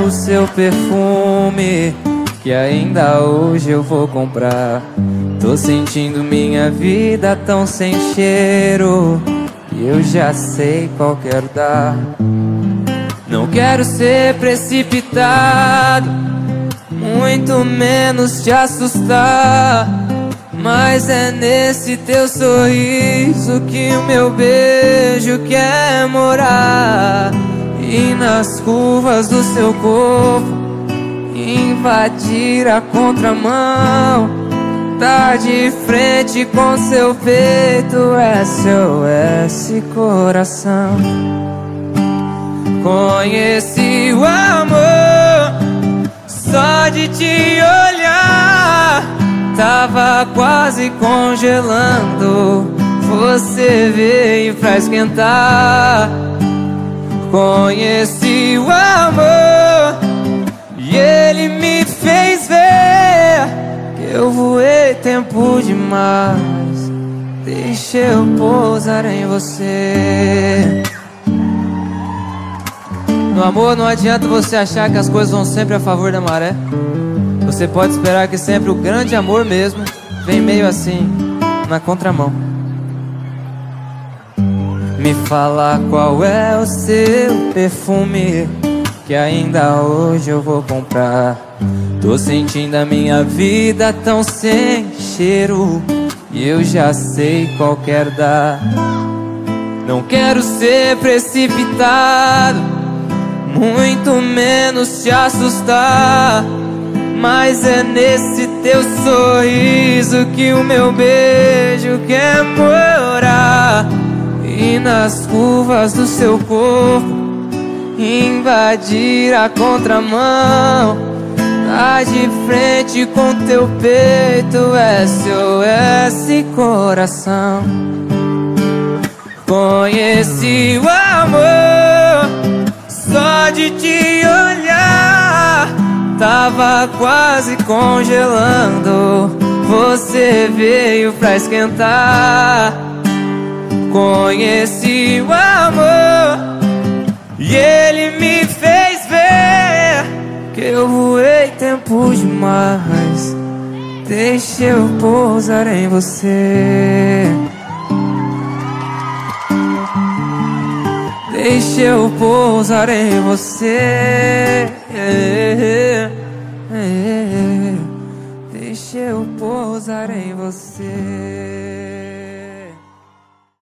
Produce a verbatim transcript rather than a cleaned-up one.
o seu perfume, que ainda hoje eu vou comprar. Tô sentindo minha vida tão sem cheiro, e eu já sei qual quero dar. Não quero ser precipitado, muito menos te assustar, mas é nesse teu sorriso que o meu beijo quer morar. E nas curvas do seu corpo invadir a contramão, tá de frente com seu peito, S O S coração. Conheci o amor só de te olhar, tava quase congelando, você veio pra esquentar. Conheci o amor e ele me fez ver que eu voei tempo demais. Deixa eu pousar em você. No amor não adianta você achar que as coisas vão sempre a favor da maré. Você pode esperar que sempre o grande amor mesmo vem meio assim, na contramão. Me fala qual é o seu perfume, que ainda hoje eu vou comprar. Tô sentindo a minha vida tão sem cheiro, e eu já sei qual quero dar. Não quero ser precipitado, muito menos te assustar, mas é nesse teu sorriso que o meu beijo quer morar. E nas curvas do seu corpo invadir a contramão, tá de frente com teu peito, S O S coração. Conheci o amor só de te olhar, tava quase congelando, você veio pra esquentar. Conheci o amor e ele me fez ver que eu voei tempo demais. Deixa eu pousar em você. Deixa eu pousar em você. Deixa eu pousar em você.